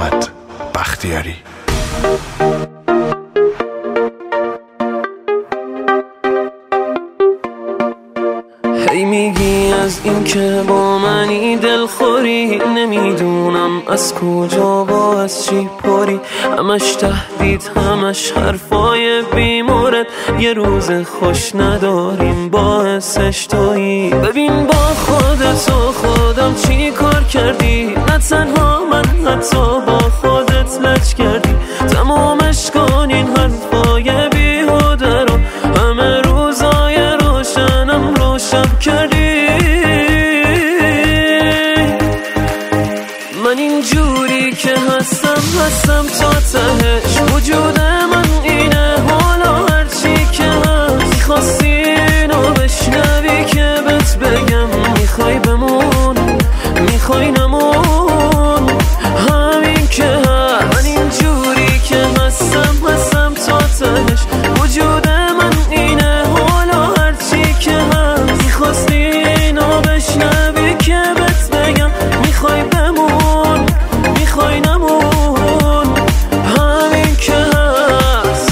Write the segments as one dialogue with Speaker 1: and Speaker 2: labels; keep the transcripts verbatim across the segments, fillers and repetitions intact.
Speaker 1: حامد بختیاری.
Speaker 2: هی میگی از این که با منی دلخوری، نمیدونم از کجا با از چی پری. همش تهدید همش حرفای بیمورد، یه روز خوش نداریم باعثش تویی. ببین با خودت و خودم چی کار کردی، نه تنها من حتی با خودت لج کردی. تمامش کن این حرفای بیهوده رو، همه روزای روشنم رو شب کردی. من اینجوری که هستم هستم تا تهش، وجود من اینه حالا هرچی که هست. میخواستی اینو بشنوی که بهت بگم، میخوای بمون میخوای نمون، همین که هست. من اینجوری که هستم هستم تا تهش، وجود من اینه حالا هرچی که هست. میخواستی اینو بشنوی که بهت بگم، میخوای بمون میخوای نمون، همین که هست.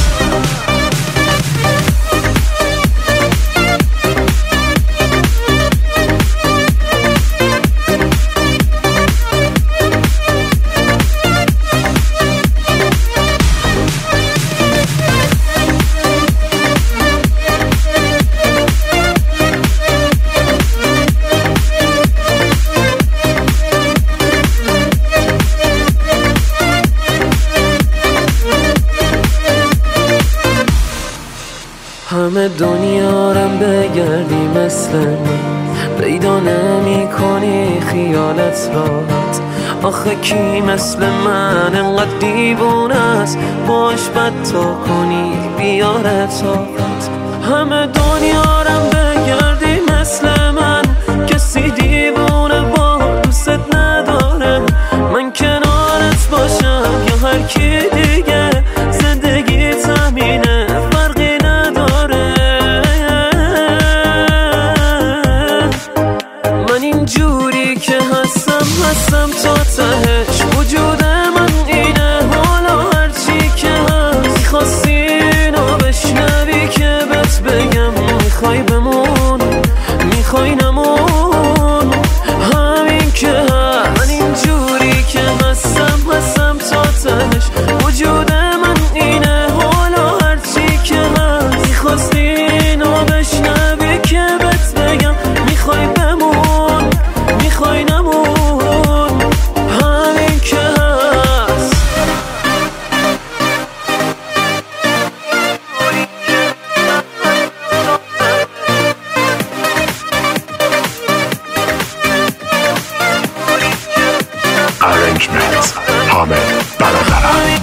Speaker 2: همه دنیا رم بگردی مثل من، پیدا نمی کنی خیالت راحت. آخه کی مثل من انقدر دیوونه است، باش بد تا کنی بیاره طاقت. همه دنیا رم بگردی مثل من، کسی دیوونه با دوست نداره. من کنارت باشم یا هر کی دیگه، زندگی تامینه فرقی نداره. من اینجوری که هستم هستم تا تهش، وجود من اینه حالا هرچی که هست. میخواستی اینو بشنوی که بهت بگم، میخوای بمون میخوای نمون، همین که هست. من اینجوری که هستم هستم تا تهش، وجود من اینه حالا هرچی که هست. میخواستی اینو بشنوی که بهت بگم، میخوای بمون میخوای نمون، همین که هست.
Speaker 1: Arrangement حامد برادرم.